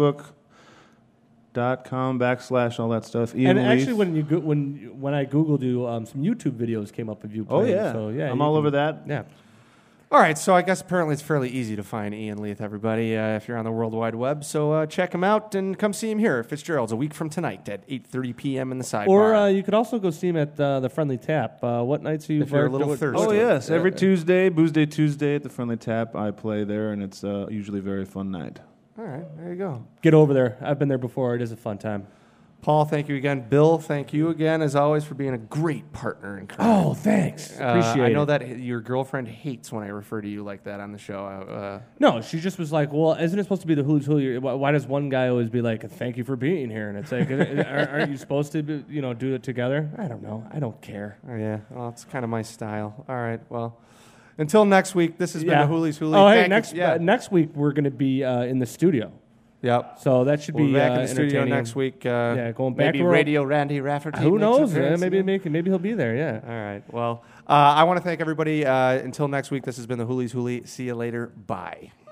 Facebook.com / all that stuff. Ian And Leith. actually, when I googled you, some YouTube videos came up of you Oh playing. yeah. So yeah, I'm you all can- over that. Yeah. All right, so I guess apparently it's fairly easy to find Ian Leith, everybody, if you're on the World Wide Web. So check him out and come see him here at Fitzgerald's a week from tonight at 8:30 p.m. in the Sidebar. Or you could also go see him at the Friendly Tap. What nights are you? If you're a little thirsty. Oh yes, every Tuesday, Booze Day Tuesday at the Friendly Tap, I play there, and it's usually a very fun night. All right, there you go. Get over there. I've been there before. It is a fun time. Paul, thank you again. Bill, thank you again, as always, for being a great partner in crime. Oh, thanks. Appreciate it. I know that your girlfriend hates when I refer to you like that on the show. No, she just was like, well, isn't it supposed to be the Who's Who? Why does one guy always be like, thank you for being here? And it's like, aren't you supposed to, do it together? I don't know. I don't care. Yeah, well, it's kind of my style. All right, well, until next week, this has been the Hoolies Hooli. Oh, hey, Thank you. next week we're going to be in the studio. Yep. So that should We'll be be back in the studio entertaining. next week. Going back maybe to Radio Randy Rafferty. Who makes knows? an appearance Maybe again. maybe he'll be there. Yeah. All right. Well, I want to thank everybody. Until next week, this has been the Hoolies Hooli. See you later. Bye.